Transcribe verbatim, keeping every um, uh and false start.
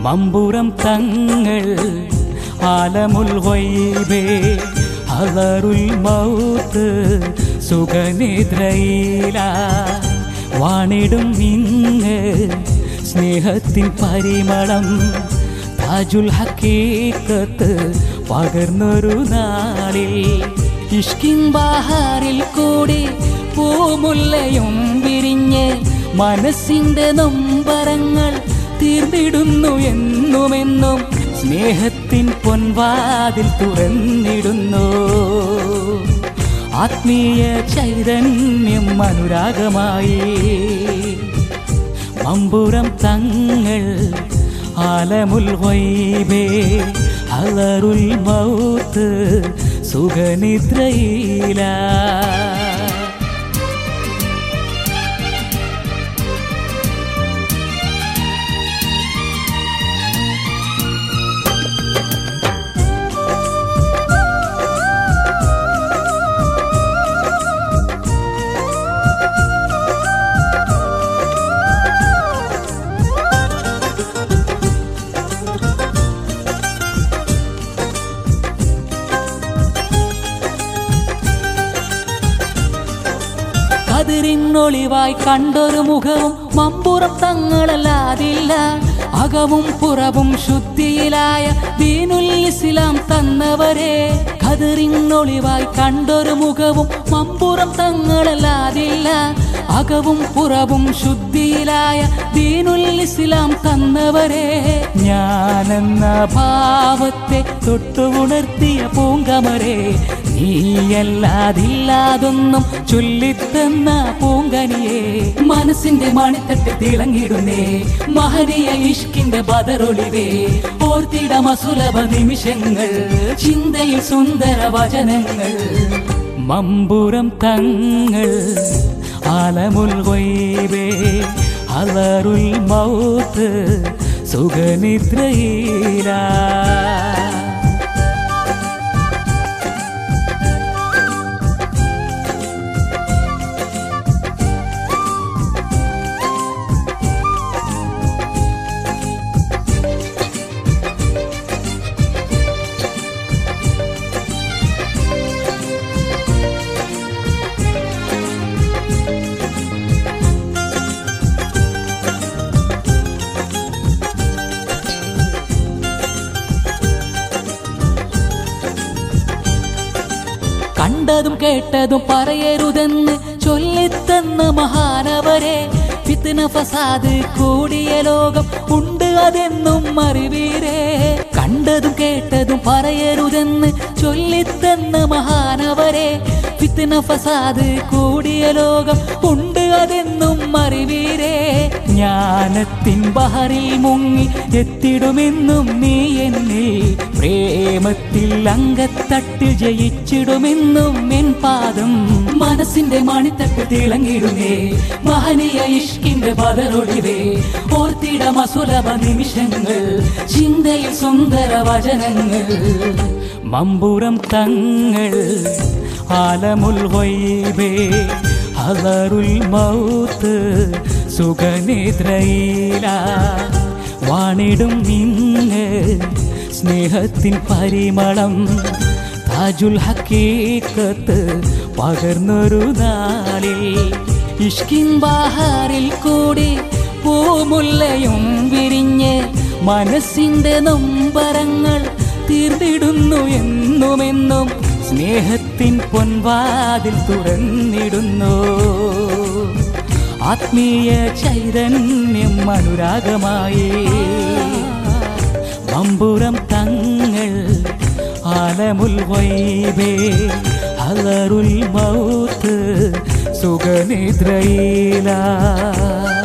മമ്പുറം തങ്ങൾ ആലമുൽ ഗൈബേ ഹദറുൽ mouth സുഖനിദ്രയില വാണിടും ഇങ്ങ് സ്നേഹത്തിൻ പരിമളം താജുൽ ഹഖീഖത്ത് പകർന്നൊരു നാളിൽ ഇഷ്കിൻ ബഹാറിൽ കൂടി പൂമുല്ലയും വിരിഞ്ഞ് മനസ്സിൻ്റെ നൊമ്പരങ്ങൾ തീർന്നിടുന്നു എന്നുമെന്നും സ്നേഹത്തിൻ പൊൻവാതിൽ തുറന്നിടുന്നു ആത്മീയ ചൈതന്യം അനുരാഗമായി മമ്പുറം തങ്ങൾ ആലമുൽ ഗൈബേ ഹദറുൽ മൗത്ത് സുഖനിദ്രയില അതിരിന്നൊളിവായി കണ്ടൊരു മുഖവും മമ്പുറം തങ്ങളല്ലാതില്ല അകവും പുറവും ശുദ്ധിയിലായ ദീനുൽ ഇസ്ലാം തന്നവരെ കതിരിന്നൊളിവായി കണ്ടൊരു മുഖവും മമ്പുറം തങ്ങളല്ലാതില്ല അകവും പുറവും ശുദ്ധിയിലായ ദീനുൽ ഇസ്ലാം തന്നവരെ ഞാനെന്ന ഭാവത്തെ തൊട്ടുണർത്തിയ പൂങ്കമരെ നീയല്ലാതില്ലാതൊന്നും ചൊല്ലിത്തന്ന പൂങ്കനിയെ മനസ്സിന്റെ മണിത്തട്ട് തിളങ്ങിടുന്നേ മഹനീയ ഇഷ്കിന്റെ ബദറൊളിവേ ഓർത്തിട മസുലഭ നിമിഷങ്ങൾ ചിന്തയിൽ സുന്ദര വചനങ്ങൾ മമ്പുറം തങ്ങൾ ആലമുൽ ഗൈബേ ഹദറുൽ മൗത്ത് സുഖനിദ്രയില കണ്ടതും കേട്ടതും പറയരുതെന്ന് ചൊല്ലിത്തന്ന മഹാനവരെ ഫിത്ന ഫസാദ് കൂടിയ ലോകം ഉണ്ട് അതെന്നും അറിവീരേ കണ്ടതും കേട്ടതും പറയരുതെന്ന് ചൊല്ലിത്തന്ന മഹാനവരെ ഫിത്ന ഫസാദ് കൂടിയ ലോകം ഉണ്ട് അതെന്നും അറിവീരേ ജ്ഞാനത്തിൻ ബഹറിൽ മുങ്ങി എത്തിടുമെന്നും നീ എന്നിൽ പ്രേമത്തിൽ അങ്കത്തട്ടിൽ ജയിച്ചിടുമെന്നും എൻ പാദം മനസ്സിന്റെ മണിത്തട്ട് തിളങ്ങിടുന്നേ മഹനീയ ഇഷ്കിന്റെ ബദറൊളിവേ ഓർത്തിട മസുലഭ നിമിഷങ്ങൾ ചിന്തയിൽ സുന്ദര വചനങ്ങൾ മമ്പുറം തങ്ങൾ ആലമുൽ ഗൈബേ ഹദറുൽ മൗത്ത് സുഖനിദ്രയില വാണിടും ഇങ്ങ് സ്നേഹത്തിൻ പരിമളം താജുൽ ഹഖീഖത്ത് പകർന്നൊരു നാളിൽ ഇഷ്കിൻ ബഹാറിൽ കൂടി പൂമുല്ലയും വിരിഞ്ഞ് മനസ്സിൻ്റെ നൊമ്പരങ്ങൾ തീർന്നിടുന്നു എന്നുമെന്നും സ്നേഹത്തിൻ പൊൻവാതിൽ തുറന്നിടുന്നു ആത്മീയ ചൈതന്യം അനുരാഗമായി മമ്പുറം തങ്ങൾ ആലമുൽ ഗൈബേ ഹദറുൽ മൗത്ത് സുഖനിദ്രയില